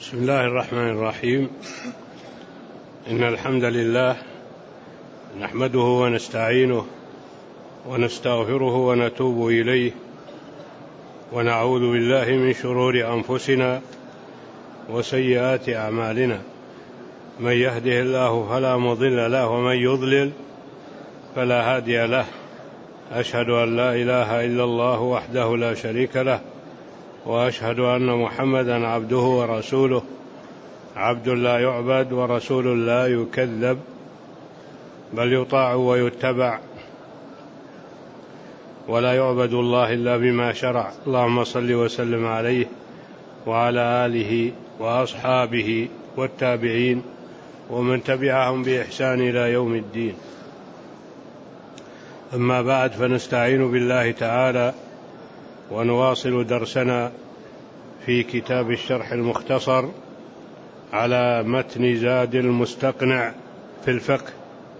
بسم الله الرحمن الرحيم. إن الحمد لله نحمده ونستعينه ونستغفره ونتوب إليه، ونعوذ بالله من شرور أنفسنا وسيئات أعمالنا. من يهده الله فلا مضل له ومن يضلل فلا هادي له. أشهد أن لا إله إلا الله وحده لا شريك له، وأشهد أن محمدا عبده ورسوله، عبد لا يعبد ورسول لا يكذب، بل يطاع ويتبع، ولا يعبد الله إلا بما شرع. اللهم صل وسلم عليه وعلى آله وأصحابه والتابعين ومن تبعهم بإحسان إلى يوم الدين. أما بعد، فنستعين بالله تعالى ونواصل درسنا في كتاب الشرح المختصر على متن زاد المستقنع في الفقه،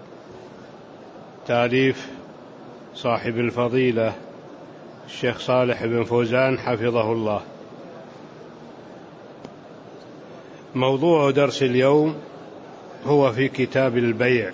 تأليف صاحب الفضيلة الشيخ صالح بن فوزان حفظه الله. موضوع درس اليوم هو في كتاب البيع.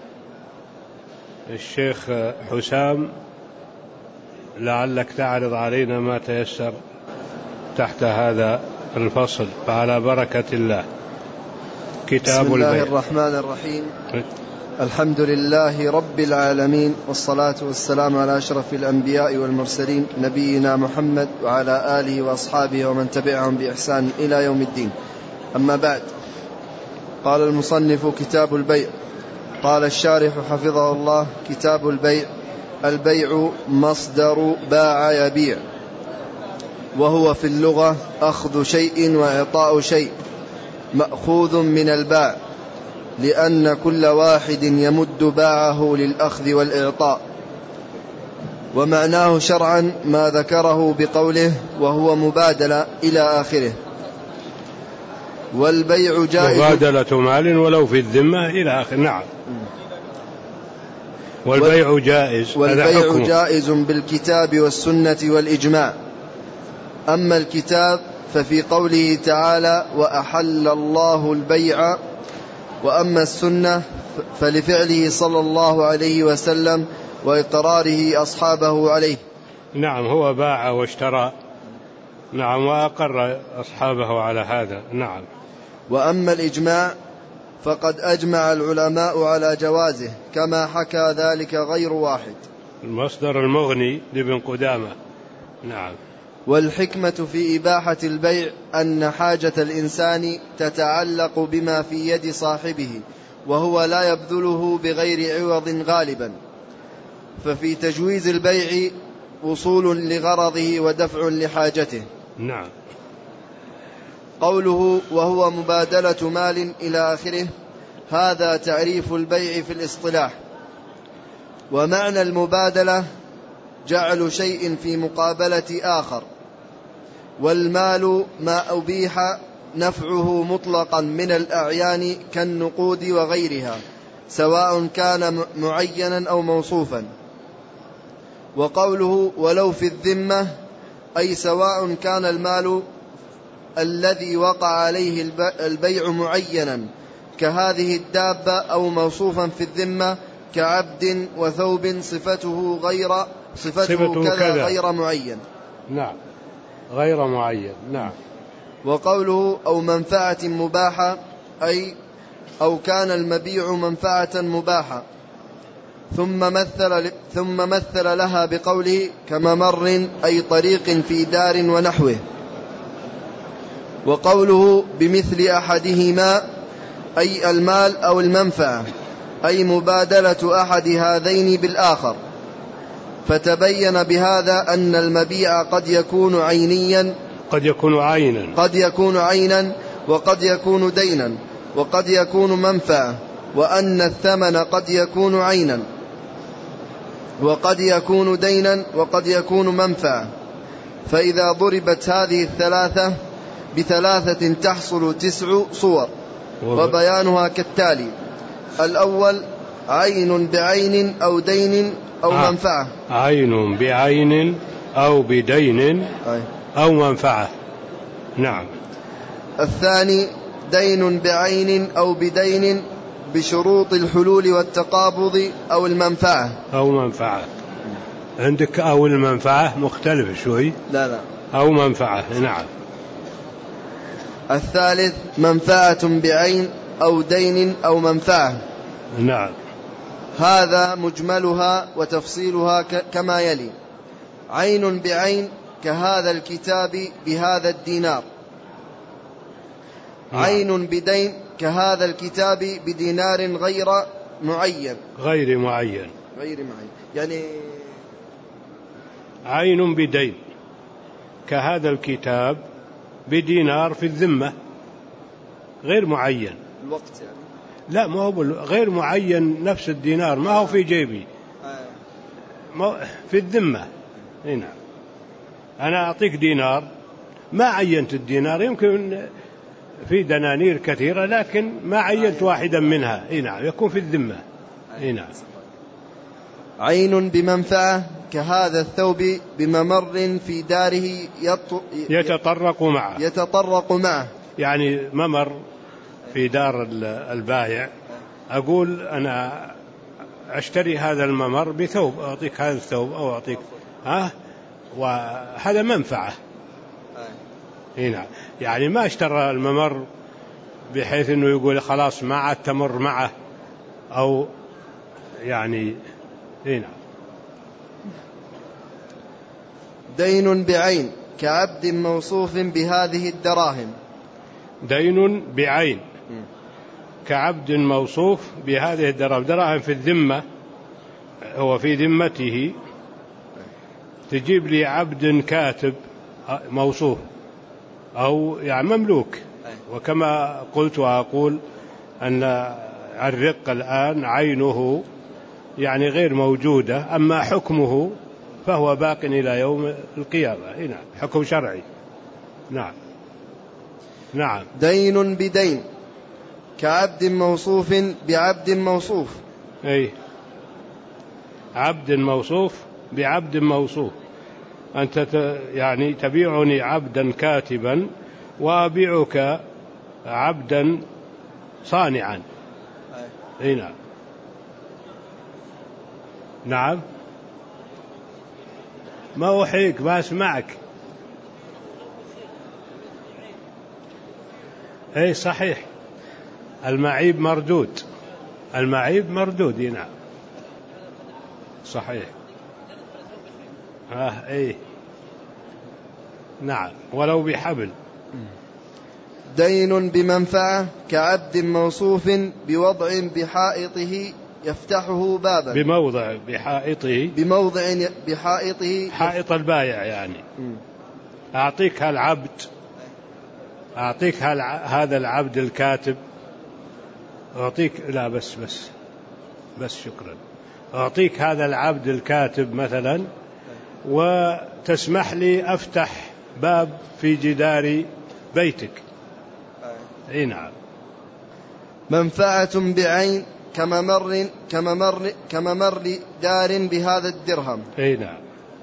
الشيخ حسام لعلك تعرض علينا ما تيسر تحت هذا الفصل، فعلى بركة الله. كتاب بسم الله البيع. الرحمن الرحيم. الحمد لله رب العالمين، والصلاة والسلام على أشرف الأنبياء والمرسلين، نبينا محمد وعلى آله وأصحابه ومن تبعهم بإحسان إلى يوم الدين. أما بعد، قال المصنف: كتاب البيع. قال الشارح حفظه الله: كتاب البيع. البيع مصدر باع يبيع، وهو في اللغة أخذ شيء وإعطاء شيء، مأخوذ من الباع، لأن كل واحد يمد باعه للأخذ والإعطاء. ومعناه شرعا ما ذكره بقوله وهو مبادلة إلى آخره. والبيع جائز، مبادلة مال ولو في الذمة إلى آخر. نعم. والبيع جائز. والبيع جائز بالكتاب والسنة والإجماع. أما الكتاب ففي قوله تعالى: وأحل الله البيع. وأما السنة فلفعله صلى الله عليه وسلم وإقراره أصحابه عليه. نعم، هو باع واشترى. نعم، وأقر أصحابه على هذا. نعم. وأما الإجماع فقد أجمع العلماء على جوازه، كما حكى ذلك غير واحد. المصدر المغني لابن قدامة. نعم. والحكمة في إباحة البيع أن حاجة الإنسان تتعلق بما في يد صاحبه، وهو لا يبذله بغير عوض غالبا، ففي تجويز البيع وصول لغرضه ودفع لحاجته. نعم. قوله وهو مبادلة مال إلى آخره، هذا تعريف البيع في الاصطلاح. ومعنى المبادلة جعل شيء في مقابلة آخر، والمال ما أبيح نفعه مطلقا من الأعيان كالنقود وغيرها، سواء كان معينا أو موصوفا. وقوله ولو في الذمة، أي سواء كان المال الذي وقع عليه البيع معينا كهذه الدابة، أو موصوفا في الذمة كعبد وثوب صفته كذا غير معين. نعم، غير معين. نعم. وقوله أو منفعة مباحة، أي أو كان المبيع منفعة مباحة، ثم مثل لها بقوله كممر، أي طريق في دار ونحوه. وقوله بمثل أحدهما، أي المال أو المنفعة، أي مبادلة أحد هذين بالآخر. فتبين بهذا أن المبيع قد يكون عينيا، قد يكون عينا، وقد يكون دينا، وقد يكون منفعة، وأن الثمن قد يكون عينا، وقد يكون دينا، وقد يكون منفعة. فإذا ضربت هذه الثلاثة بثلاثة تحصل 9 صور، وبيانها كالتالي: الأول عين بعين أو دين أو منفعة. عين بعين أو بدين أو منفعة. نعم. الثاني دين بعين أو بدين بشروط الحلول والتقابض أو المنفعة. أو منفعة عندك، أو المنفعة مختلف شوي. لا أو منفعة. نعم. الثالث منفعة بعين أو دين أو منفعة. نعم. هذا مجملها وتفصيلها كما يلي: عين بعين كهذا الكتاب بهذا الدينار. نعم. عين بدين كهذا الكتاب بدينار غير معين. غير معين يعني عين بدين كهذا الكتاب بدينار في الذمة، غير معين الوقت يعني. لا، ما هو غير معين، نفس الدينار ما هو في جيبي، في الذمة. هنا أنا أعطيك دينار، ما عينت الدينار، يمكن في دنانير كثيرة لكن ما عينت واحدا منها. هنا يكون في الذمة. هنا عين بمنفعة كهذا الثوب بممر في داره يتطرق معه. يعني ممر في دار البائع، أقول أنا أشتري هذا الممر بثوب، أعطيك هذا الثوب أو أعطيك وهذا منفعة. هنا يعني ما اشترى الممر بحيث أنه يقول خلاص ما عاد تمر معه، أو يعني. هنا دين بعين كعبد موصوف بهذه الدراهم. دين بعين كعبد موصوف بهذه الدراهم. دراهم في الذمة، هو في ذمته، تجيب لي عبد كاتب موصوف أو يعني مملوك. وكما قلت وأقول أن الرق الآن عينه يعني غير موجودة، أما حكمه فهو باق إلى يوم القيامة. نعم، حكم شرعي. نعم. نعم. دين بدين كعبد موصوف بعبد موصوف. أي عبد موصوف بعبد موصوف. أنت يعني تبيعني عبدا كاتبا وأبيعك عبدا صانعا. نعم. نعم. ما أحييك، ما أسمعك. أي صحيح، المعيب مردود. المعيب مردود. نعم صحيح. أي نعم، ولو بحبل. دين بمنفعة كعبد موصوف بوضع بحائطه يفتحه بابا. بموضع بحائطه. بموضع بحائطه، حائط البائع يعني. أعطيك هالعبد، أعطيك هذا العبد الكاتب، أعطيك، لا بس شكرا، أعطيك هذا العبد الكاتب مثلا، وتسمح لي أفتح باب في جدار بيتك. أي نعم. منفعة بعين كممر دار بهذا الدرهم. أي نعم.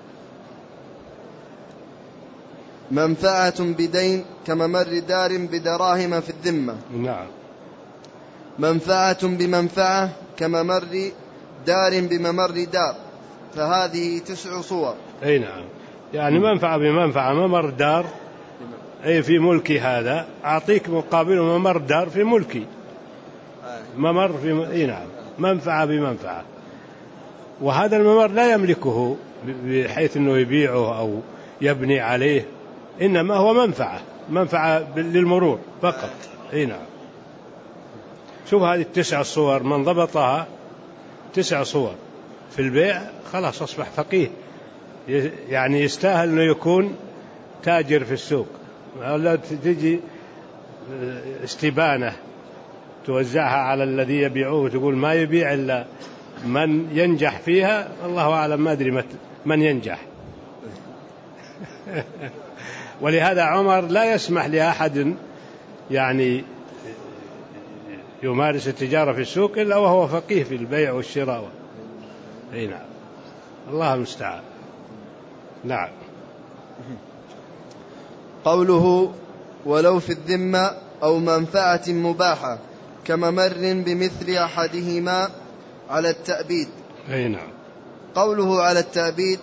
منفعة بدين كممر دار بدراهم في الذمة. نعم. منفعة بمنفعة كممر دار بممر دار، فهذه 9 صور. أي نعم، يعني منفعة بمنفعة، ممر دار أي في ملكي، هذا أعطيك مقابله ممر دار في ملكي، ممر في أي نعم، منفعة بمنفعة. وهذا الممر لا يملكه بحيث أنه يبيعه أو يبني عليه، إنما هو منفعة للمرور فقط. أي نعم. شوف هذه 9 صور، من ضبطها 9 صور في البيع خلاص أصبح فقيه، يعني يستاهل أنه يكون تاجر في السوق. لا تجي استبانة توزعها على الذي يبيعوه تقول ما يبيع إلا من ينجح فيها، الله أعلم، ما أدري من ينجح. ولهذا عمر لا يسمح لأحد يعني يمارس التجارة في السوق إلا وهو فقيه في البيع والشراء. أي نعم، الله المستعان. نعم. قوله ولو في الذمة أو منفعة مباحة كممر بمثل أحدهما على التأبيد. أي نعم. قوله على التأبيد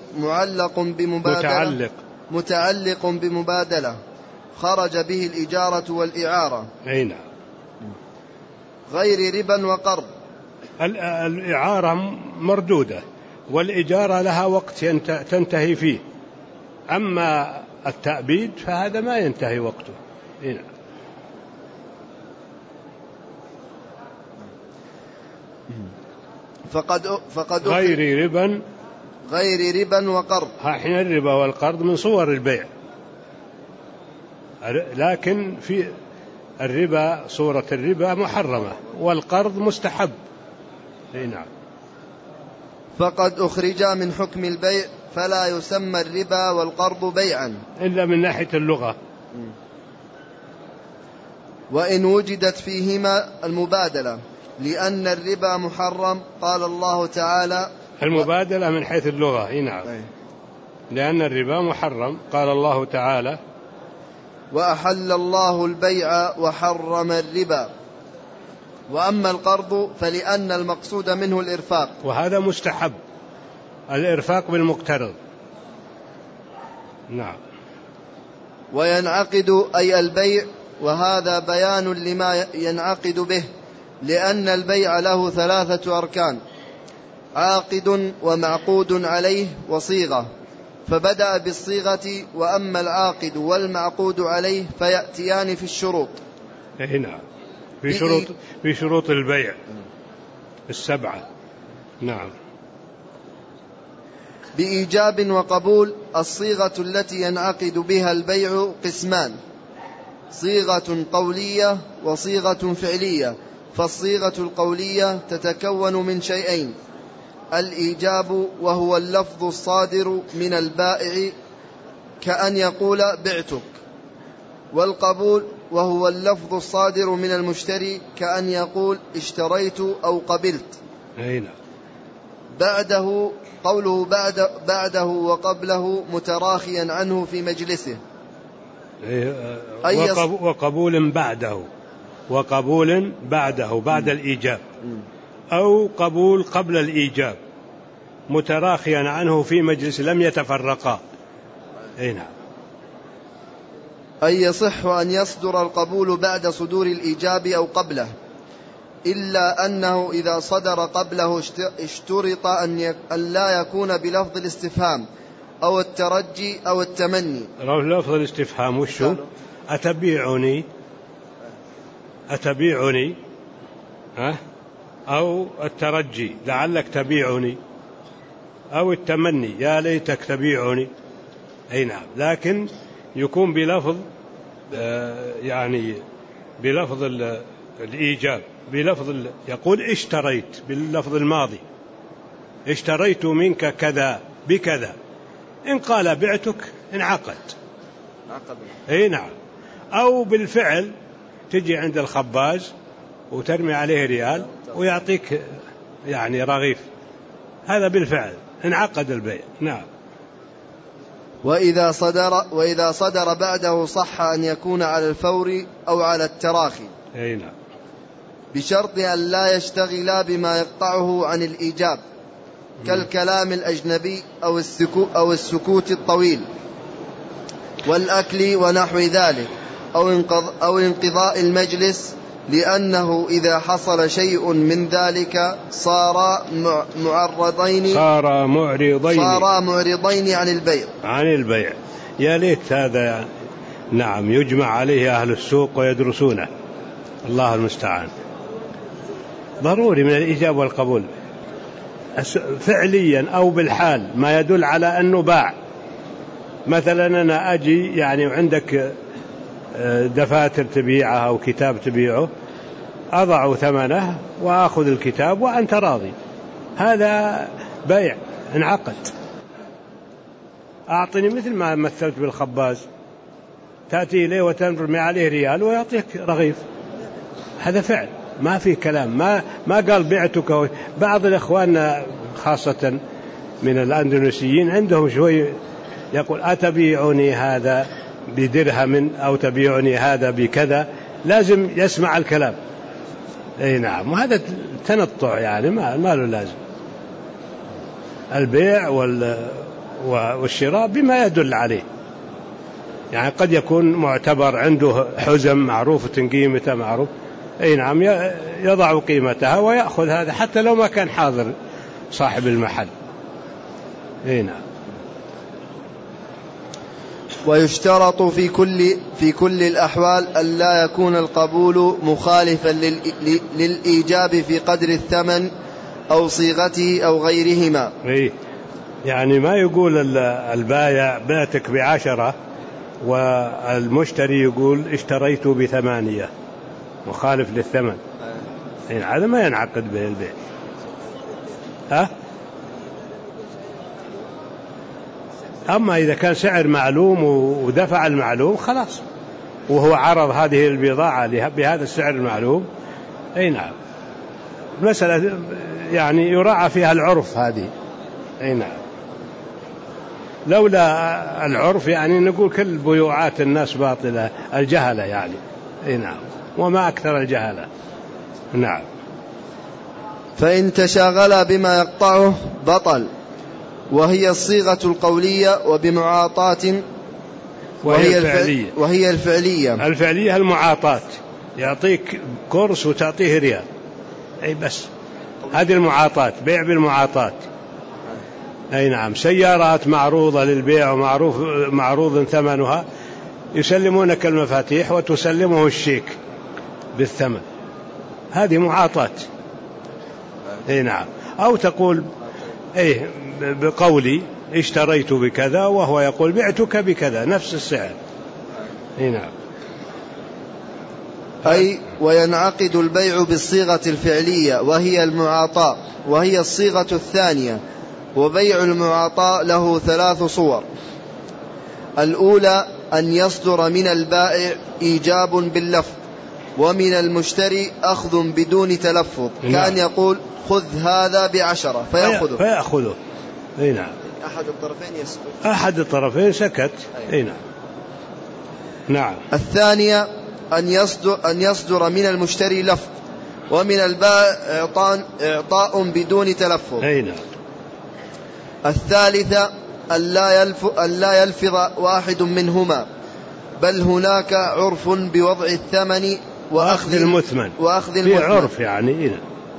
متعلق بمبادلة خرج به الإجارة والإعارة. أي نعم. غير ربا وقرض. الإعارة مردودة والإجارة لها وقت تنتهي فيه، أما التأبيد فهذا ما ينتهي وقته. أي نعم. فقد غير ربا وقرض. حين الربا والقرض من صور البيع، لكن في الربا صورة الربا محرمة والقرض مستحب. نعم. فقد أخرجا من حكم البيع فلا يسمى الربا والقرض بيعا إلا من ناحية اللغة. وإن وجدت فيهما المبادلة لأن الربا محرم قال الله تعالى المبادلة من حيث اللغة. نعم. لأن الربا محرم قال الله تعالى وأحل الله البيع وحرم الربا. وأما القرض فلأن المقصود منه الإرفاق، وهذا مستحب، الإرفاق بالمقترض. نعم. وينعقد أي البيع، وهذا بيان لما ينعقد به، لأن البيع له 3 أركان: عاقد ومعقود عليه وصيغة، فبدأ بالصيغة. وأما العاقد والمعقود عليه فيأتيان في الشروط. نعم. في شروط البيع 7. نعم. بإيجاب وقبول. الصيغة التي ينعقد بها البيع قسمان: صيغة قولية وصيغة فعلية. فالصيغة القولية تتكون من شيئين: الإيجاب وهو اللفظ الصادر من البائع كأن يقول بعتك، والقبول وهو اللفظ الصادر من المشتري كأن يقول اشتريت أو قبلت. بعده قوله بعده وقبله متراخيا عنه في مجلسه. وقبول بعده بعد الإيجاب، أو قبول قبل الإيجاب متراخيا عنه في مجلس لم يتفرقا. نعم. أي يصح أن يصدر القبول بعد صدور الإيجاب أو قبله، إلا أنه إذا صدر قبله اشترط أن لا يكون بلفظ الاستفهام أو الترجي أو التمني. لفظ الاستفهام وشو؟ أتبيعني أو الترجي لعلك تبيعني، أو التمني يا ليتك تبيعني. أي نعم. لكن يكون بلفظ يعني بلفظ الإيجاب، بلفظ يقول اشتريت باللفظ الماضي، اشتريت منك كذا بكذا. إن قال بعتك انعقد. أي نعم. أو بالفعل تجي عند الخباز وترمي عليه ريال ويعطيك يعني رغيف، هذا بالفعل انعقد البيع. نعم. وإذا صدر بعده صح أن يكون على الفور أو على التراخي. أي نعم. بشرط أن لا يشتغلا بما يقطعه عن الإيجاب كالكلام الأجنبي أو السكوت الطويل والأكل ونحو ذلك، أو انقضاء المجلس، لأنه إذا حصل شيء من ذلك صار معرضين عن البيع. يا ليت هذا نعم يجمع عليه أهل السوق ويدرسونه. الله المستعان. ضروري من الإيجاب والقبول فعليا أو بالحال ما يدل على أنه باع. مثلا أنا أجي يعني عندك دفاتر تبيعها أو كتاب تبيعه، أضع ثمنه وأخذ الكتاب وأنت راضي، هذا بيع انعقد. أعطني مثل ما مثلت بالخباز، تأتي إليه وترمي عليه ريال ويعطيك رغيف، هذا فعل ما في كلام. ما قال بعتك. بعض الإخوان خاصة من الأندونيسيين عندهم شوي يقول أتبيعني هذا بدرهم أو تبيعني هذا بكذا، لازم يسمع الكلام. أي نعم، وهذا تنطع يعني ما له لازم. البيع والشراء بما يدل عليه، يعني قد يكون معتبر عنده حزم معروفة قيمته معروف، أي نعم، يضع قيمتها ويأخذ هذا حتى لو ما كان حاضر صاحب المحل. أي نعم. ويشترط في كل الأحوال ألا يكون القبول مخالفا للإيجاب في قدر الثمن أو صيغته أو غيرهما. يعني ما يقول البائع بعتك ب10 والمشتري يقول اشتريت ب8، مخالف للثمن، هذا ما ينعقد به البيع. أما إذا كان سعر معلوم ودفع المعلوم خلاص، وهو عرض هذه البضاعة بهذا السعر المعلوم، أي نعم، مسألة يعني يراعى فيها العرف هذه. أي نعم، لولا العرف يعني نقول كل بيوعات الناس باطلة، الجهلة يعني. أي نعم، وما أكثر الجهلة. نعم. فإن تشاغل بما يقطعه بطل، وهي الصيغة القولية وبمعاطاة، وهي الفعلية المعاطاة، يعطيك كورس وتعطيه ريال، أي بس هذه المعاطاة، بيع بالمعاطاة. أي نعم، سيارات معروضة للبيع ومعروض ثمنها، يسلمونك المفاتيح وتسلمه الشيك بالثمن، هذه معاطاة. أي نعم، أو تقول بقولي اشتريت بكذا وهو يقول بعتك بكذا نفس السعر. أي نعم. أي وينعقد البيع بالصيغة الفعلية وهي المعاطاة، وهي الصيغة الثانية. وبيع المعاطاة له 3 صور. الأولى أن يصدر من البائع إيجاب باللفظ، ومن المشتري أخذ بدون تلفظ، كان يقول خذ هذا ب10 فيأخذه. أي نعم، أحد الطرفين سكت. أي نعم. نعم. الثانية أن يصدر من المشتري لفظ، ومن البائع إعطاء بدون تلفظ. أي نعم. الثالثة أن لا يلفظ واحد منهما، بل هناك عرف بوضع الثمن وأخذ المثمن. في عرف يعني.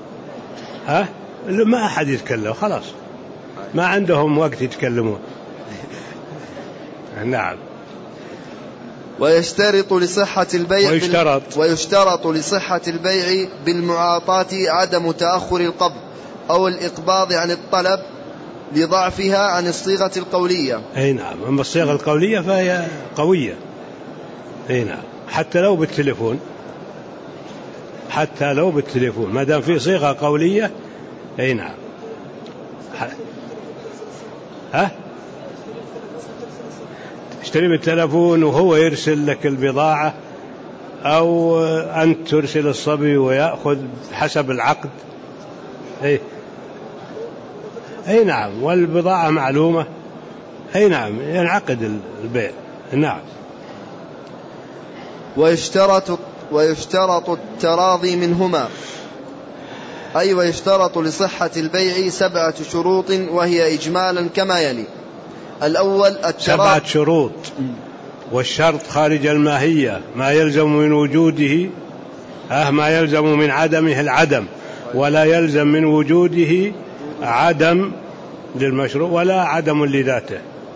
ما أحد يتكلم خلاص، ما عندهم وقت يتكلمون. نعم. ويشترط لصحة البيع بالمعاطاة عدم تأخر القبض أو الإقباض عن الطلب لضعفها عن الصيغة القولية. أي نعم، أما الصيغة القولية فهي قوية. أي نعم، حتى لو بالتليفون ما دام في صيغة قولية. أي نعم. تشتري بالتلفون وهو يرسل لك البضاعة، أو أنت ترسل الصبي ويأخذ حسب العقد. أي نعم، والبضاعة معلومة. أي نعم، ينعقد البيع. نعم. ويشترط التراضي منهما، أي ويشترط لصحة البيع 7 شروط، وهي إجمالا كما يلي. الأول 7 شروط، والشرط خارج الماهية، ما يلزم من وجوده ما يلزم من عدمه العدم، ولا يلزم من وجوده عدم للمشروع ولا عدم لذاته.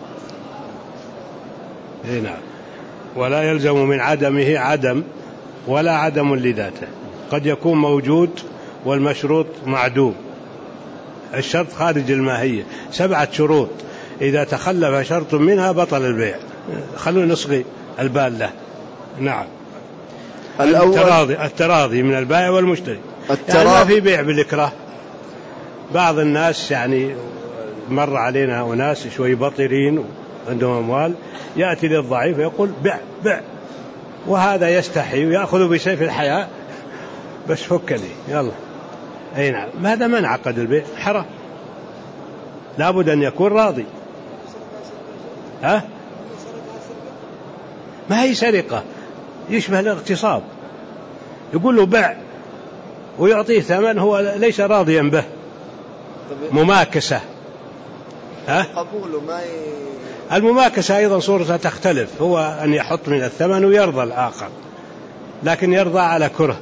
نعم، ولا يلزم من عدمه عدم ولا عدم لذاته، قد يكون موجود والمشروط معدوم. الشرط خارج الماهية 7 شروط، إذا تخلف شرط منها بطل البيع. خلونا نصغي البال له. نعم. التراضي من البائع والمشتري، يعني ما في بيع بالإكراه. بعض الناس يعني مر علينا أناس شوي بطرين عندهم أموال، يأتي للضعيف ويقول بيع، وهذا يستحي ويأخذ بسيف الحياة، بس فكني يلا. أي نعم، هذا ما انعقد البيع، حرام، لابد أن يكون راضي. ما هي سرقة، يشبه الاغتصاب. يقول له بع ويعطيه ثمن هو ليس راضيا به، مماكسة. المماكسة أيضا صورتها تختلف، هو أن يحط من الثمن ويرضى الآخر، لكن يرضى على كره.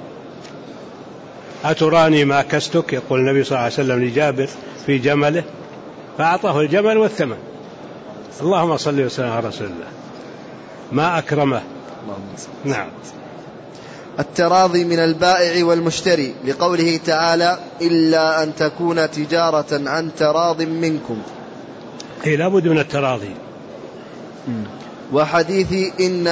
أتراني ماكستك، يقول النبي صلى الله عليه وسلم لجابر في جمله، فأعطاه الجمل والثمن. اللهم صل وسلم على رسول الله، ما أكرمه. نعم. التراضي من البائع والمشتري، لقوله تعالى إلا أن تكون تجارة عن تراض منكم. لا بد من التراضي. وحديث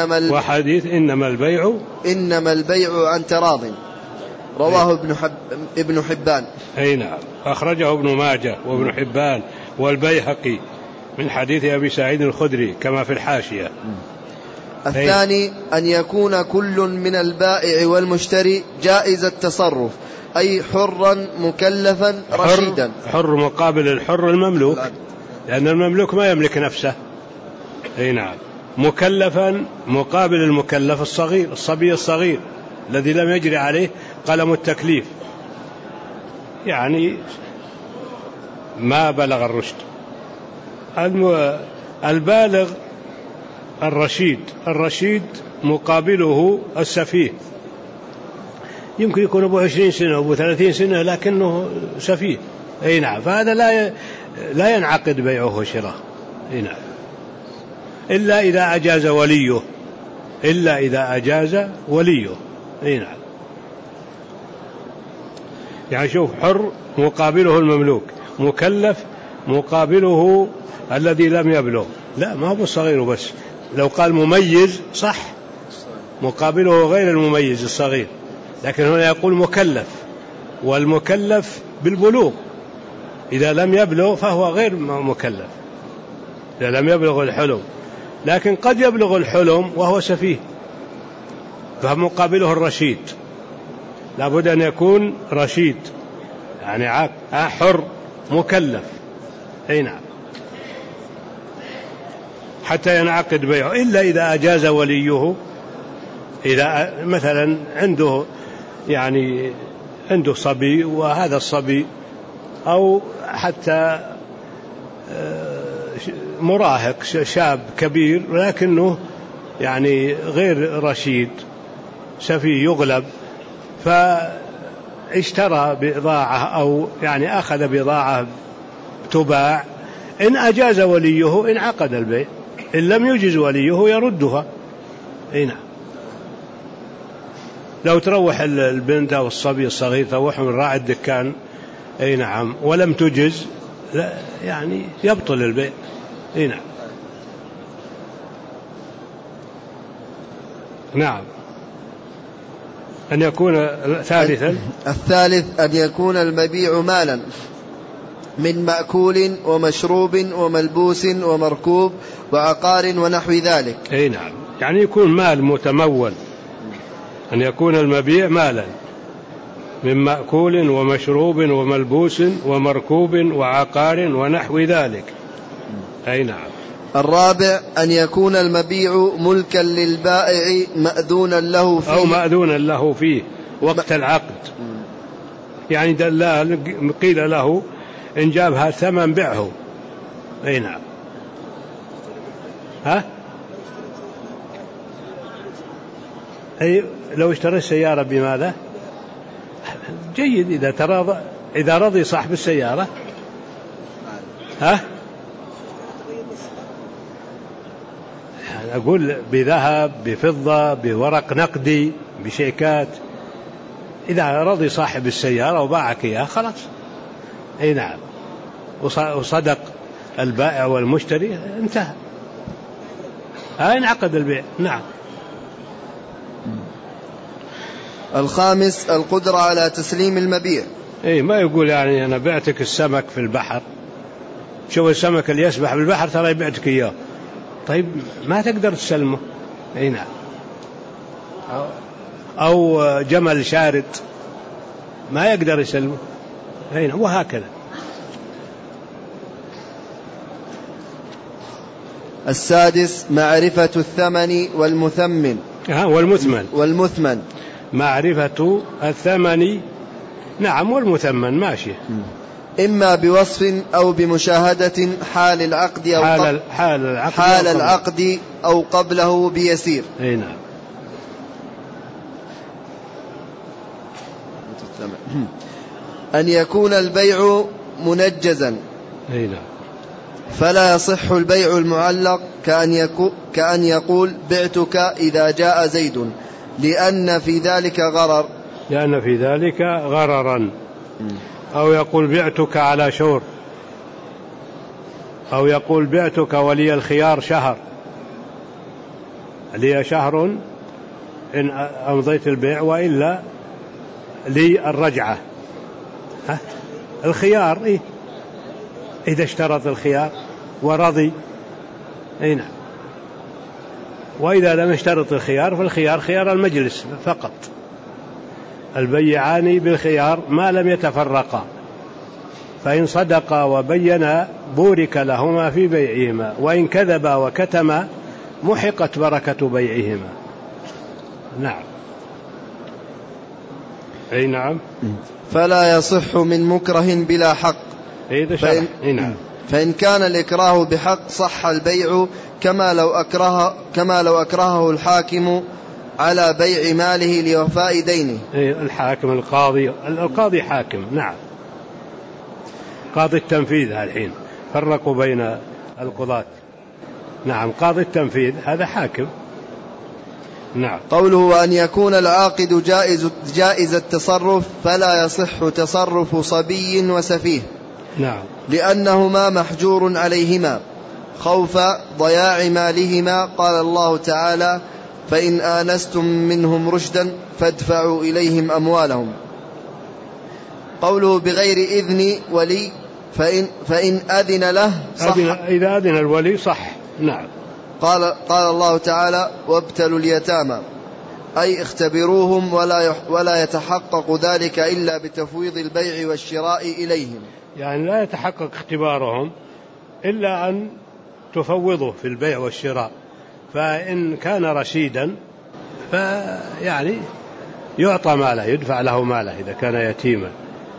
إنما البيع عن تراض، رواه ابن حبان. أي نعم، أخرجه ابن ماجه وابن حبان والبيهقي من حديث أبي سعيد الخدري كما في الحاشية. الثاني أن يكون كل من البائع والمشتري جائز التصرف، أي حرا مكلفا رشيدا. حر مقابل الحر المملوك، لأن المملوك ما يملك نفسه. أي نعم. مكلفا مقابل المكلف الصغير، الصبي الصغير الذي لم يجري عليه قلم التكليف، يعني ما بلغ الرشد. البالغ الرشيد مقابله السفيه، يمكن يكون أبو 20 سنة أبو 30 سنة لكنه سفيه. أي نعم. فهذا لا ينعقد بيعه وشراءه. أي نعم، إلا إذا أجاز وليه. أي نعم. يعني شوف، حر مقابله المملوك، مكلف مقابله الذي لم يبلغ. لا، ما هو الصغير بس، لو قال مميز صح، مقابله غير المميز الصغير، لكن هنا يقول مكلف، والمكلف بالبلوغ. إذا لم يبلغ فهو غير مكلف، إذا لم يبلغ الحلم، لكن قد يبلغ الحلم وهو سفيه، فمقابله الرشيد. لابد أن يكون رشيد، يعني حر مكلف. أي نعم، حتى ينعقد بيعه. إلا إذا أجاز وليه، إذا مثلا عنده صبي، وهذا الصبي أو حتى مراهق شاب كبير لكنه يعني غير رشيد، سفيه يغلب، فاشترى بضاعة أو يعني أخذ بضاعة تباع، إن أجاز وليه انعقد البيع، إن لم يجز وليه يردها. أي نعم. لو تروح البنت أو الصبي الصغير تروح من راعي الدكان، أي نعم، ولم تجز، لا يعني يبطل البيع. أي نعم. نعم. أن يكون ثالثا، الثالث أن يكون المبيع مالا من مأكول ومشروب وملبوس ومركوب وعقار ونحو ذلك. أي نعم، يعني يكون مال متمول. أن يكون المبيع مالا من مأكول ومشروب وملبوس ومركوب وعقار ونحو ذلك. أي نعم. الرابع أن يكون المبيع ملكا للبائع مأذونا له فيه، أو مأذونا له فيه وقت العقد، يعني دلال قيل له إن جابها ثمن بعه. أي نعم. أي لو اشترى السيارة بماذا؟ جيد، إذا رضي صاحب السيارة. أقول بذهب، بفضة، بورق نقدي، بشيكات، إذا رضي صاحب السيارة وباعك إياه خلاص. أي نعم، وصدق البائع والمشتري، انتهى، انعقد البيع. نعم. الخامس القدرة على تسليم المبيع. أي ما يقول يعني أنا بعتك السمك في البحر، شوف السمك اللي يسبح بالبحر ترى بعتك إياه، طيب ما تقدر تسلمه. أي نعم. أو جمل شارد ما يقدر يسلمه. أي نعم. وهكذا. السادس معرفة الثمن والمثمن والمثمن. معرفة الثمن، نعم، والمثمن ماشي. إما بوصف أو بمشاهدة حال العقد حال العقد أو قبله بيسير. أي نعم. أن يكون البيع منجزا. أي نعم. فلا يصح البيع المعلق كأن يقول بعتك إذا جاء زيد، لأن في ذلك غررا. أو يقول بعتك على شهر، أو يقول بعتك ولي الخيار شهر، لي شهر إن أمضيت البيع وإلا لي الرجعة. الخيار إيه؟ إذا اشترط الخيار ورضي، أي نعم. وإذا لم يشترط الخيار فالخيار خيار المجلس فقط. البيعان بالخيار ما لم يتفرقا، فإن صدقا وبينا بورك لهما في بيعهما، وإن كذبا وكتما محقت بركة بيعهما. نعم. أي نعم. فلا يصح من مكره بلا حق. فإن كان الإكراه بحق صح البيع، كما لو أكرهه الحاكم على بيع ماله لوفاء دينه. الحاكم القاضي حاكم، نعم. قاضي التنفيذ الحين فرقوا بين القضاة. نعم، قاضي التنفيذ هذا حاكم. نعم. قوله وأن يكون العاقد جائز التصرف، فلا يصح تصرف صبي وسفيه. نعم. لأنهما محجور عليهما خوف ضياع مالهما. قال الله تعالى فإن آنستم منهم رشدا فادفعوا إليهم أموالهم. قوله بغير إذن ولي، فإن أذن له صح. إذا أذن الولي صح. نعم. قال الله تعالى وابتلوا اليتامى، أي اختبروهم ولا يتحقق ذلك إلا بتفويض البيع والشراء إليهم. يعني لا يتحقق اختبارهم إلا أن تفوضه في البيع والشراء. فإن كان رشيدا فيعني يعطى ماله، يدفع له ماله إذا كان يتيما،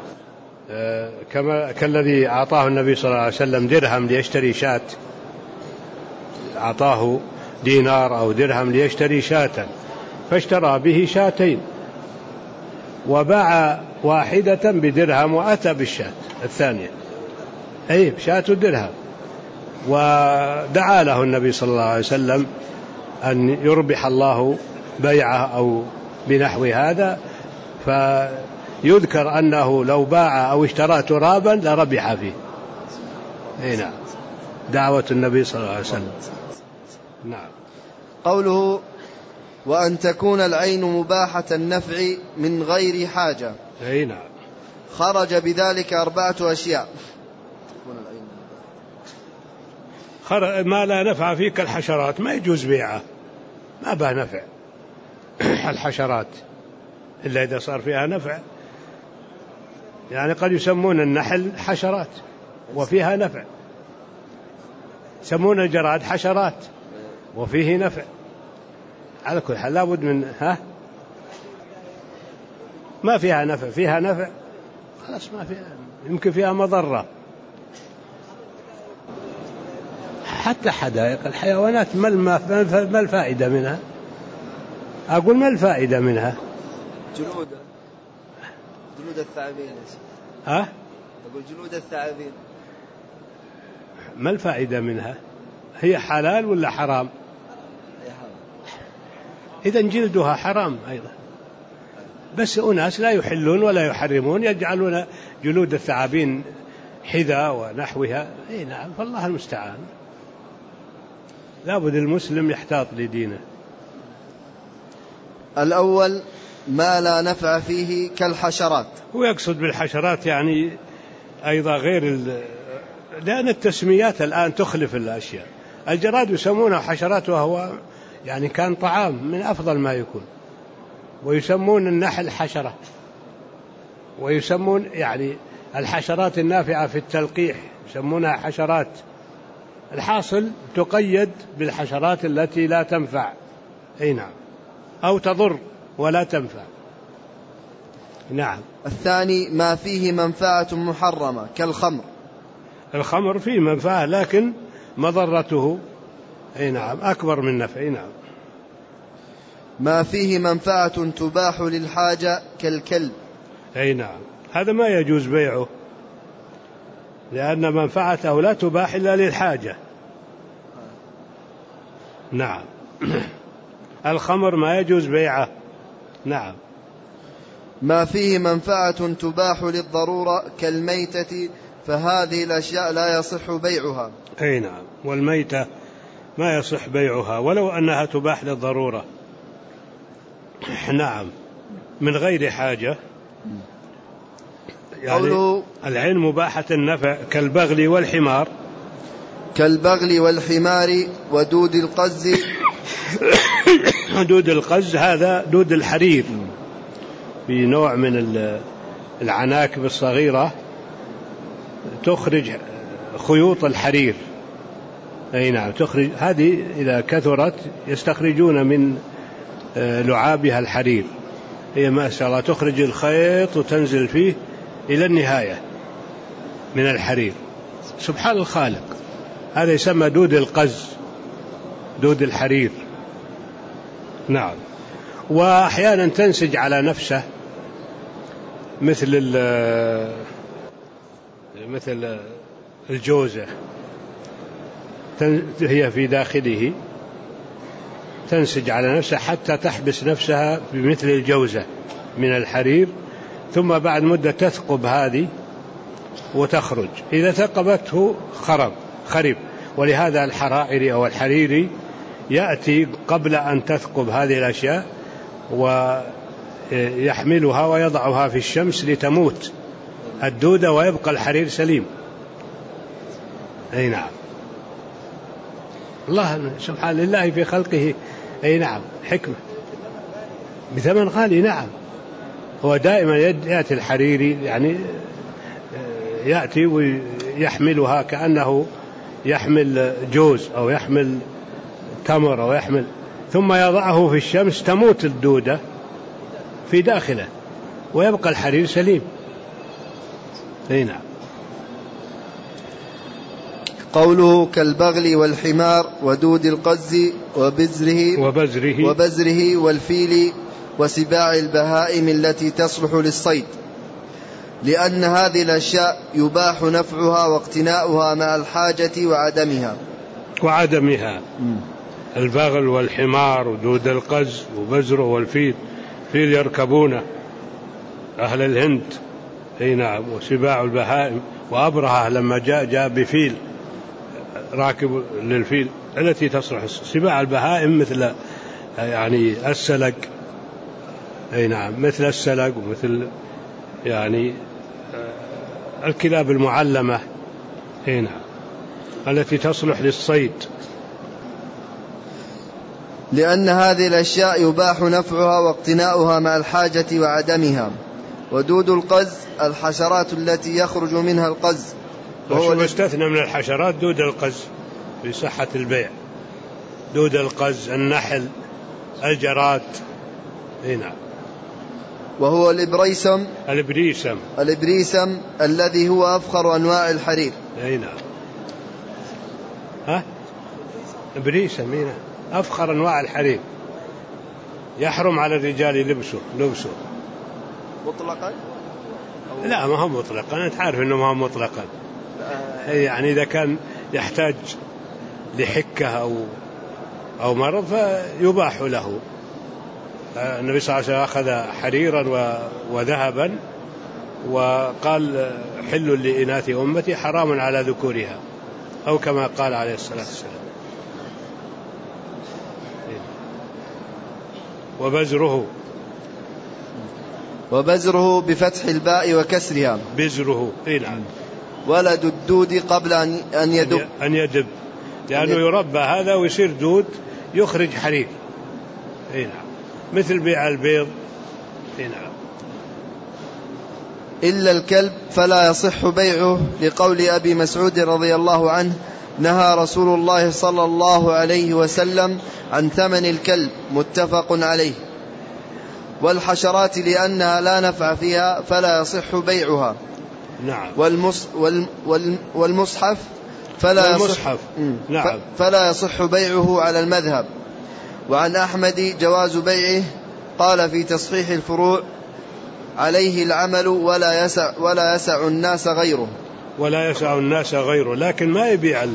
كالذي أعطاه النبي صلى الله عليه وسلم درهم ليشتري شاة، أعطاه دينار أو درهم ليشتري شاة، فاشترى به شاتين وباع واحدة بدرهم وأتى بالشاة الثانية، أي شاة درهم، ودعا له النبي صلى الله عليه وسلم أن يربح الله بيعه أو بنحو هذا. فيذكر أنه لو باع أو اشترى ترابا لربح فيه. نعم، دعوة النبي صلى الله عليه وسلم. نعم. قوله وأن تكون العين مباحة النفع من غير حاجة. أي نعم. خرج بذلك 4 أشياء. ما لا نفع فيه كالحشرات ما يجوز بيعه، ما به نفع. الحشرات إلا إذا صار فيها نفع، يعني قد يسمون النحل حشرات وفيها نفع، يسمون الجراد حشرات وفيه نفع. على كل حال لابد من ما فيها نفع، فيها نفع خلاص ما فيها، يمكن فيها مضرة. حتى حدائق الحيوانات ما الفائدة منها؟ أقول ما الفائدة منها؟ جلود الثعابين. أقول جلود الثعابين ما الفائدة منها؟ هي حلال ولا حرام؟ إذن جلدها حرام أيضا، بس أناس لا يحلون ولا يحرمون يجعلون جلود الثعابين حذاء ونحوها. نعم، فالله المستعان. لابد المسلم يحتاط لدينه. الأول ما لا نفع فيه كالحشرات. هو يقصد بالحشرات يعني أيضا غير لأن التسميات الآن تخلف الأشياء. الجراد يسمونه حشرات وهو يعني كان طعام من أفضل ما يكون، ويسمون النحل حشرة، ويسمون يعني الحشرات النافعة في التلقيح يسمونها حشرات. الحاصل تقيد بالحشرات التي لا تنفع، أي نعم، أو تضر ولا تنفع. نعم. الثاني ما فيه منفعة محرمة كالخمر. الخمر فيه منفعة لكن مضرته أي نعم أكبر من نفعه. نعم. ما فيه منفعة تباح للحاجة كالكلب. أي نعم، هذا ما يجوز بيعه لأن منفعته لا تباح إلا للحاجة. نعم. الخمر ما يجوز بيعه. نعم. ما فيه منفعة تباح للضرورة كالميتة، فهذه الأشياء لا يصح بيعها. أي نعم، والميتة ما يصح بيعها ولو أنها تباح للضرورة. نعم، من غير حاجة. يعني العين مباحة النفع كالبغل والحمار. كالبغل والحمار ودود القز. دود القز هذا دود الحرير، في نوع من العناكب الصغيرة تخرج خيوط الحرير. أي نعم، تخرج هذه إذا كثرت يستخرجون من لعابها الحرير. هي ما شاء الله تخرج الخيط وتنزل فيه إلى النهاية من الحرير. سبحان الخالق، هذا يسمى دود القز، دود الحرير. نعم. وأحيانا تنسج على نفسه مثل الجوزة، هي في داخله تنسج على نفسها حتى تحبس نفسها بمثل الجوزة من الحرير، ثم بعد مدة تثقب هذه وتخرج. إذا ثقبته خرب. ولهذا الحرائري أو الحريري يأتي قبل أن تثقب هذه الأشياء ويحملها ويضعها في الشمس لتموت الدودة ويبقى الحرير سليم. أي نعم. الله سبحانه لله في خلقه أي نعم حكمة بثمن غالي. نعم. هو دائما يأتي الحريري يعني يأتي ويحملها كأنه يحمل جوز أو يحمل تمر أو يحمل، ثم يضعه في الشمس تموت الدودة في داخله ويبقى الحرير سليم. أي نعم. قوله كالبغل والحمار ودود القز وبزره والفيل وسباع البهائم التي تصلح للصيد، لأن هذه الأشياء يباح نفعها واقتناؤها مع الحاجة وعدمها. البغل والحمار ودود القز وبزره والفيل، فيل يركبونه أهل الهند. أي نعم. وسباع البهائم، وأبرهة لما جاء بفيل راكب للفيل التي تصلح. سباع البهائم مثل يعني السلق. أي نعم، مثل السلق ومثل يعني الكلاب المعلمة. أي نعم، التي تصلح للصيد. لأن هذه الأشياء يباح نفعها واقتناؤها مع الحاجة وعدمها. ودود القز الحشرات التي يخرج منها القز، وهو استثنى من الحشرات دود القز في صحة البيع. دود القز، النحل، الجراد. نعم. وهو الإبريسم الذي هو أفخر أنواع الحرير. أي نعم. إبريسم أفخر أنواع الحرير، يحرم على الرجال لبسه مطلقا. لا، ما هو مطلقا، أنت عارف أنه ما هو مطلقا. يعني إذا كان يحتاج لحكة أو مرض فيباح له. النبي صلى الله عليه وسلم أخذ حريرا وذهبا وقال حل لإناث أمتي حرام على ذكورها، أو كما قال عليه الصلاة والسلام. وبزره بفتح الباء وكسرها بزره. نعم. ولد الدود قبل أن يدب لأنه يربى هذا ويصير دود يخرج حرير. نعم. مثل بيع البيض. نعم. إلا الكلب فلا يصح بيعه، لقول أبي مسعود رضي الله عنه نهى رسول الله صلى الله عليه وسلم عن ثمن الكلب، متفق عليه. والحشرات لأنها لا نفع فيها فلا يصح بيعها. نعم. والمصحف فلا يصح بيعه على المذهب. وعن أحمد جواز بيعه، قال في تصحيح الفروع: عليه العمل ولا يسع الناس غيره. ولا يسع الناس غيره، لكن ما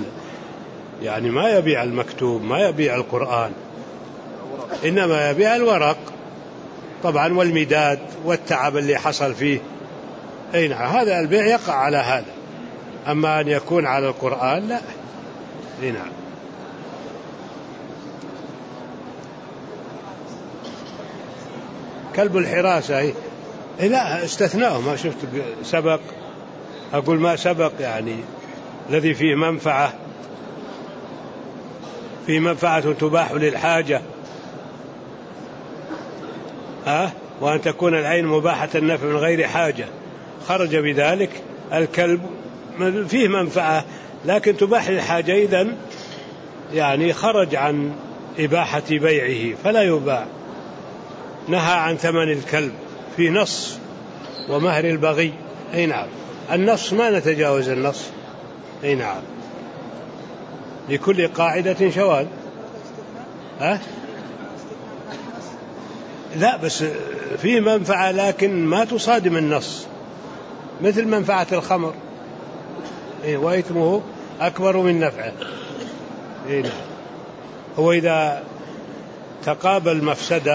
يبيع المكتوب، ما يبيع القرآن، إنما يبيع الورق طبعا والمداد والتعب اللي حصل فيه. أي نعم، هذا البيع يقع على هذا، أما أن يكون على القرآن لا. أي نعم. كلب الحراسة لا استثناه، ما شفت سبق، أقول ما سبق يعني الذي فيه منفعة تباح للحاجة، وأن تكون العين مباحة النفع من غير حاجة، خرج بذلك الكلب فيه منفعة لكن تباح للحاجة، إذن يعني خرج عن إباحة بيعه فلا يباع. نهى عن ثمن الكلب في نص ومهر البغي. أي نعم، النص ما نتجاوز النص. أي نعم، لكل قاعدة شواذ. لا بس فيه منفعة لكن ما تصادم النص، مثل منفعة الخمر وإثمه أكبر من نفعه. نعم. هو إذا تقابل مفسدة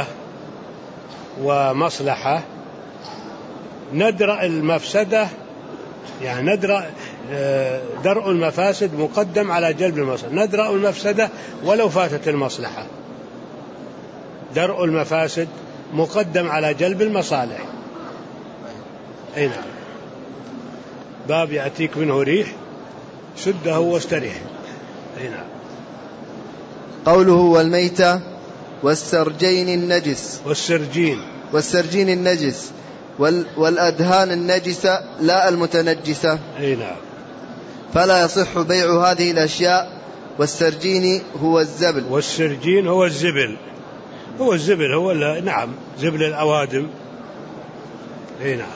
ومصلحة ندرأ المفسدة، يعني درء المفاسد مقدم على جلب المصلحة. ندرأ المفسدة ولو فاتت المصلحة، درء المفاسد مقدم على جلب المصالح. أي نعم. باب يأتيك منه ريح سده واستريح. أي نعم. قوله والميتة والسرجين النجس، والسرجين النجس والأدهان النجسة لا المتنجسة. أي نعم. فلا يصح بيع هذه الأشياء. والسرجين هو الزبل. والسرجين هو الزبل هو نعم زبل الأوادم. أي نعم،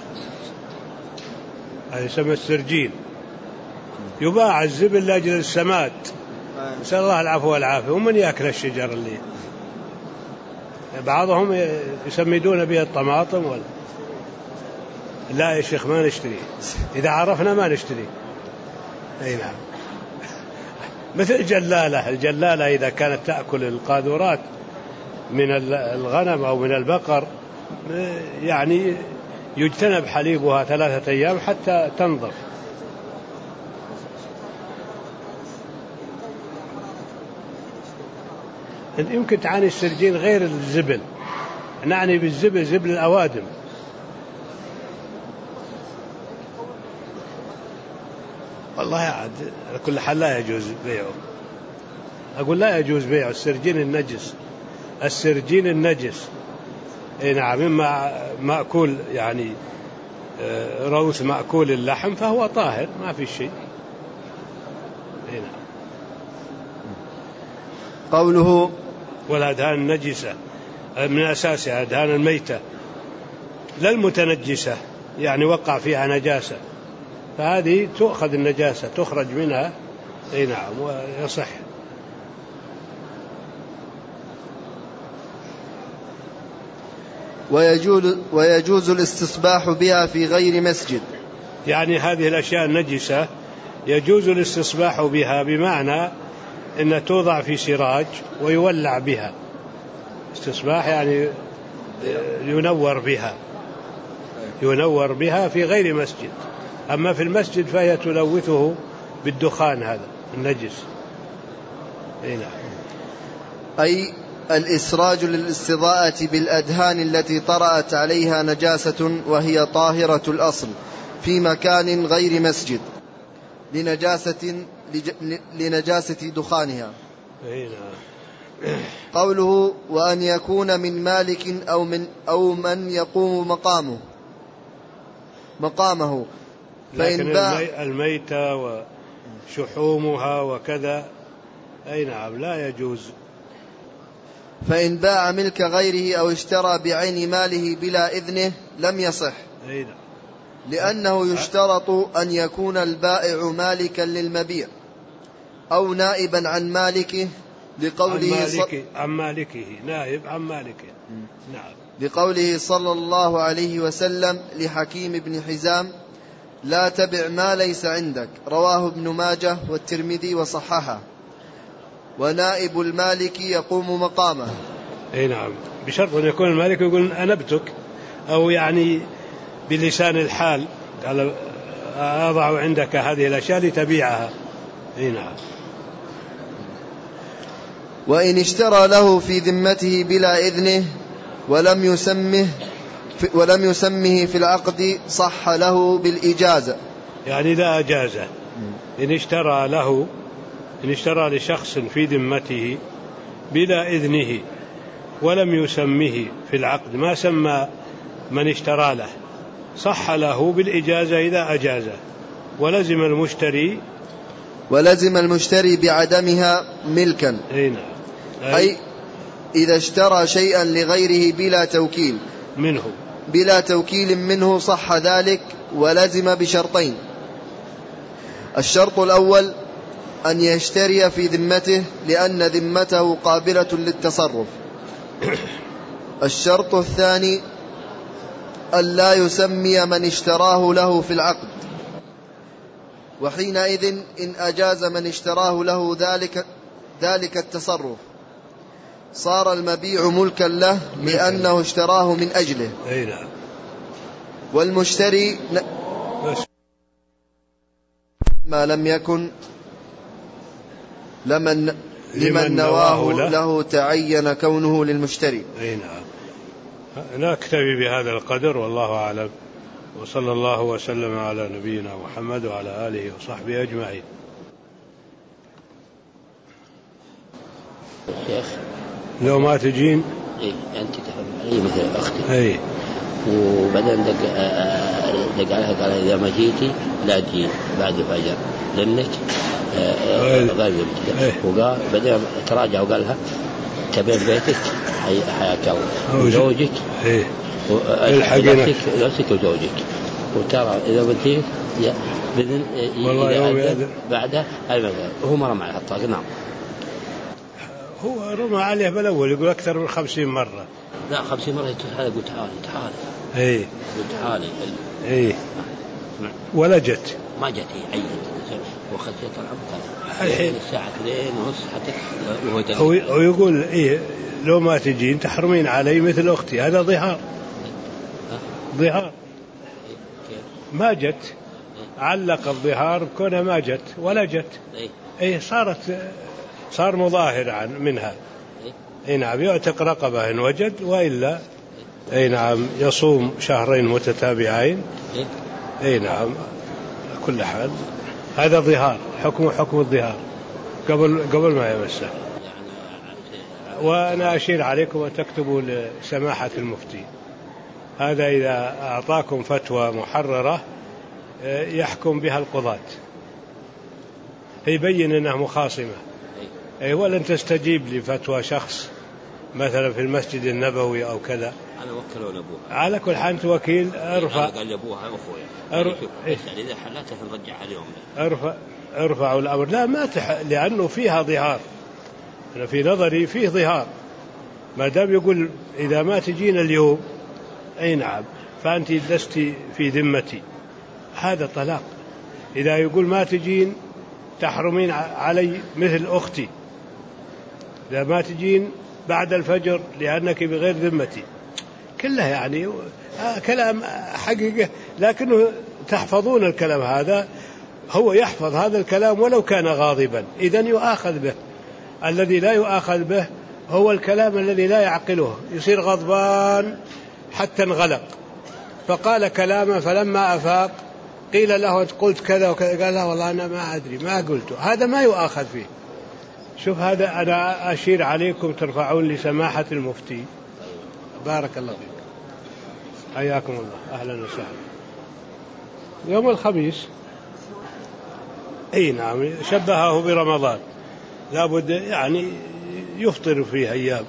هذا يسمى السرجين. يباع الزبل لأجل السماد، نسأل الله العفو والعافية. ومن يأكل الشجر اللي بعضهم يسمدون به الطماطم لا يا شيخ ما نشتري، إذا عرفنا ما نشتري. أي نعم. مثل الجلالة إذا كانت تأكل القاذورات من الغنم أو من البقر، يعني يجتنب حليبها 3 أيام حتى تنضف. يمكن تعاني السرجين غير الزبل، نعني بالزبل زبل الأوادم. والله عاد على كل حال لا يجوز بيعه. أقول لا يجوز بيع السرجين النجس. أي نعم، مما مأكول يعني روث مأكول اللحم فهو طاهر ما في شيء. أي نعم. قوله والأدهان النجسة من أساسها أدهان الميتة لا المتنجسة، يعني وقع فيها نجاسة، فهذه تؤخذ النجاسة تخرج منها. أي نعم، ويصح. ويجوز الاستصباح بها في غير مسجد. يعني هذه الأشياء النجسة يجوز الاستصباح بها، بمعنى أن توضع في سراج ويولع بها. استصباح يعني ينور بها في غير مسجد. أما في المسجد فهي تلوثه بالدخان هذا النجس. أي نعم. أي الإسراج للاستضاءة بالأدهان التي طرأت عليها نجاسة وهي طاهرة الأصل في مكان غير مسجد لنجاسة دخانها. أي نعم. قوله وأن يكون من مالك أو من يقوم مقامه. لكن الميتة شحومها وكذا، أي نعم لا يجوز. فإن باع ملك غيره أو اشترى بعين ماله بلا إذنه لم يصح، أي نعم. لأنه يشترط أن يكون البائع مالكا للمبيع أو نائبا عن مالكه، عن مالكه نائب عن مالكه. نعم. لقوله صلى الله عليه وسلم لحكيم بن حزام: لا تبع ما ليس عندك، رواه ابن ماجه والترمذي وصححه. ونائب المالك يقوم مقامه. اي نعم، بشرط ان يكون المالك يقول انبتك، او يعني بلسان الحال قال اضع عندك هذه الاشياء لتبيعها. اي نعم. وإن اشترى له في ذمته بلا إذنه ولم يسمه في العقد صح له بالإجازة، يعني لا أجازة. إن اشترى لشخص في ذمته بلا إذنه ولم يسمه في العقد، ما سمى من اشترى له، صح له بالإجازة إذا أجازه. ولزم المشتري بعدمها ملكا. أي إذا اشترى شيئا لغيره بلا توكيل منه صح ذلك، ولزم بشرطين: الشرط الأول أن يشتري في ذمته لأن ذمته قابلة للتصرف. الشرط الثاني أن لا يسمي من اشتراه له في العقد، وحينئذ إن أجاز من اشتراه له ذلك التصرف صار المبيع ملكا له لأنه اشتراه من أجله. والمشتري ما لم يكن لمن نواه له تعين كونه للمشتري. نكتفي بهذا القدر، والله أعلم، وصلى الله وسلم على نبينا محمد وعلى آله وصحبه أجمعين. شيخ لو ما تجين أنت تحب علي مثل أختي، وبعدين دق عليها قال إذا ما جيتي لا تجي بعد الفجر لأنك غالبا. وقال بعدين تراجع وقال لها تبين بيتك حياك الله وزوجك نفسك وزوجك، وترى إذا بديت بإذن بعده هو ما رمى على الطاقة. نعم، هو رمى عليه بالأول يقول أكثر من 50 مرة. لا 50 مرة يقول تعالي قلت تعالي ولجت ما جت عيد وخشيت العمر الحين الساعة 2:30 حتى هو يقول لو ما تجين تحرمين علي مثل أختي. هذا ظهار ما جت، علق الظهار بكونها ما جت ولا جت. صار مظاهر منها. نعم، يعتق رقبة إن وجد، وإلا نعم يصوم 2 شهر متتابعين. نعم، كل حال هذا ظهار، حكم الظهار قبل ما يمسه. وأنا أشير عليكم أن تكتبوا لسماحة المفتي، هذا إذا أعطاكم فتوى محررة يحكم بها القضاة، يبين أنها مخاصمة. ولن تستجيب لفتوى شخص مثلا في المسجد النبوي أو كذا. أنا وكلوا لأبوها على كل حال أنت وكيل، ارفع. قال لأبوها وأخويا إذا حلتها نرجعها اليوم. ارفعوا الأمر. لا ما لأنه فيها ظهار، أنا في نظري فيه ظهار. ما دام يقول إذا ما تجين اليوم نعم فأنت لست في ذمتي، هذا طلاق. إذا يقول ما تجين تحرمين علي مثل أختي، إذا ما تجين بعد الفجر لأنك بغير ذمتي، كلها يعني كلام حقيقة، لكنه تحفظون الكلام هذا. هو يحفظ هذا الكلام ولو كان غاضبا، إذن يؤاخذ به. الذي لا يؤاخذ به هو الكلام الذي لا يعقله، يصير غضبان حتى انغلق فقال كلاما، فلما أفاق قيل له قلت كذا وكذا، قال لا والله أنا ما أدري ما قلته. هذا ما يؤاخذ فيه. شوف، هذا أنا أشير عليكم ترفعون لسماحة المفتي. بارك الله فيك، حياكم الله، أهلا وسهلا. يوم الخميس أي نعم، شبهه برمضان، لابد يعني يفطر فيه أيام،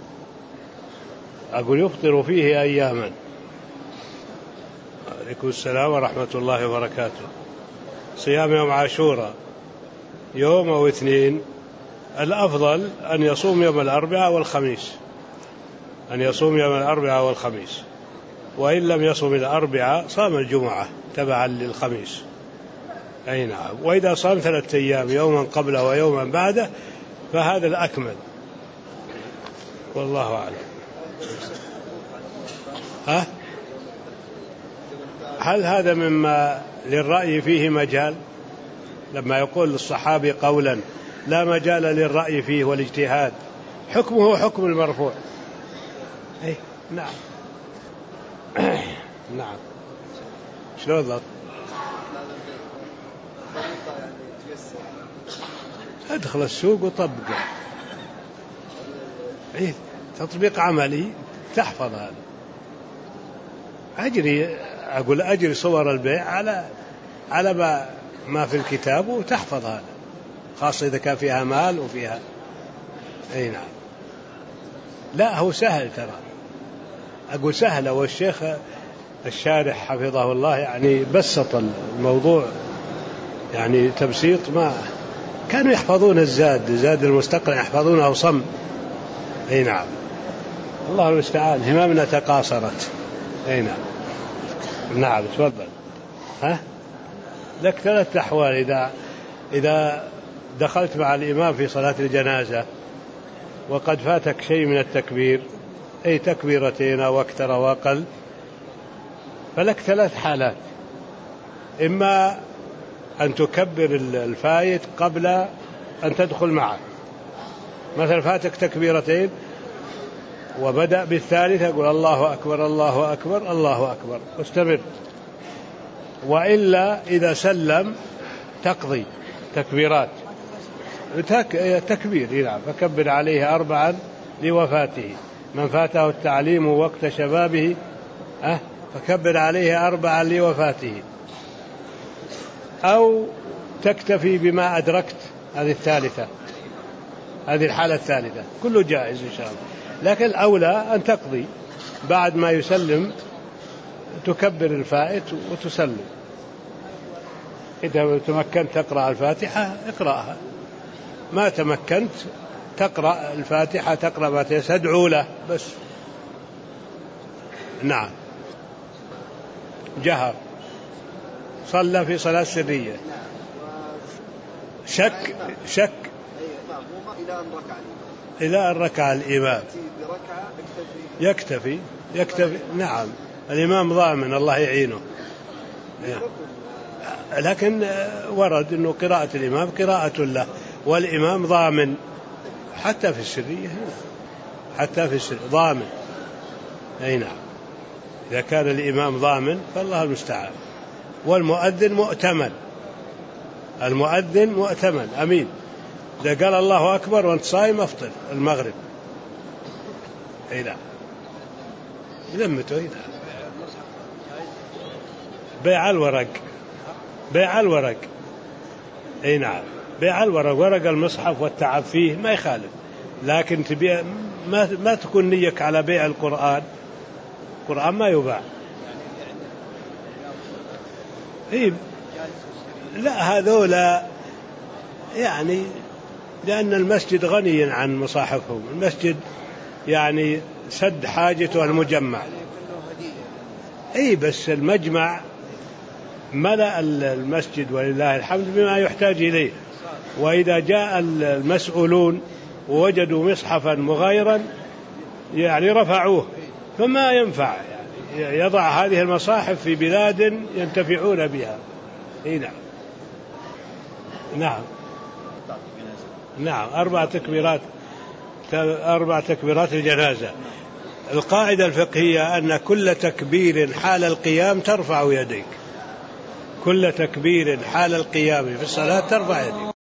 أقول يفطر فيه أياما. عليكم السلام ورحمة الله وبركاته. صيام يوم عاشوراء يوم أو اثنين، الأفضل أن يصوم يوم الأربعاء والخميس، أن يصوم يوم الأربعاء والخميس، وإن لم يصوم الأربعاء صام الجمعة تبعا للخميس. أي نعم. وإذا صام 3 أيام، يوما قبله ويوما بعده، فهذا الأكمل، والله أعلم. هل هذا مما للرأي فيه مجال؟ لما يقول الصحابي قولا لا مجال للرأي فيه والاجتهاد، حكمه حكم المرفوع. أي نعم. نعم. شلون ضبط؟ ادخل السوق وطبقه. إيه؟ تطبيق عملي تحفظ هذا. أجري صور البيع على ما في الكتاب وتحفظ هذا، خاصة إذا كان فيها مال وفيها. أي نعم. لا هو سهل ترى، أقول سهلة، والشيخ الشارح حفظه الله يعني بسط الموضوع، يعني تبسيط ما كانوا يحفظون الزاد المستقنع يحفظونه صم. أي نعم. الله المستعان، هممنا تقاصرت. أي نعم. نعم تفضل. لك 3 أحوال. إذا دخلت مع الإمام في صلاة الجنازة وقد فاتك شيء من التكبير، أي تكبيرتين أو أكثر وأقل، فلك 3 حالات: إما أن تكبر الفايت قبل أن تدخل معه، مثلا فاتك تكبيرتين وبدأ بالثالثة يقول الله أكبر الله أكبر الله أكبر واستمر، وإلا إذا سلم تقضي تكبيرات تكبير. نعم. فكبر عليه 4 لوفاته، من فاته التعليم وقت شبابه فكبر عليه 4 لوفاته، أو تكتفي بما أدركت، هذه الثالثة، هذه الحالة الثالثة، كله جائز إن شاء الله. لكن الأولى أن تقضي بعد ما يسلم، تكبر الفائت وتسلم. إذا تمكنت تقرأ الفاتحة اقرأها، ما تمكنت تقرأ الفاتحة تقرأ ما تدعو له بس. نعم. جهر، صلى في صلاة سرية، شك إلى أن ركع الإمام يكتفي. نعم. الإمام ضامن، الله يعينه. لكن ورد أنه قراءة الإمام قراءة له، والإمام ضامن حتى في السرية، حتى في السرية ضامن. أي نعم. إذا كان الإمام ضامن فالله المستعان. والمؤذن مؤتمن، المؤذن مؤتمن أمين. إذا قال الله أكبر وأنت صايم أفطر المغرب. أي نعم. لمته. أي نعم. بيع الورق. أي نعم. بيع الورق، ورق المصحف والتعب فيه ما يخالف، لكن تبيع ما تكون نيك على بيع القرآن ما يباع. لا هذولا يعني لأن المسجد غني عن مصاحفهم، المسجد يعني سد حاجته المجمع. بس المجمع ملأ المسجد ولله الحمد بما يحتاج إليه، وإذا جاء المسؤولون ووجدوا مصحفا مغايرا يعني رفعوه، فما ينفع يعني يضع هذه المصاحف في بلاد ينتفعون بها. نعم. نعم. نعم. 4 تكبيرات الجنازة. القاعدة الفقهية أن كل تكبير حال القيام ترفع يديك، كل تكبير حال القيام في الصلاة ترفع يديك.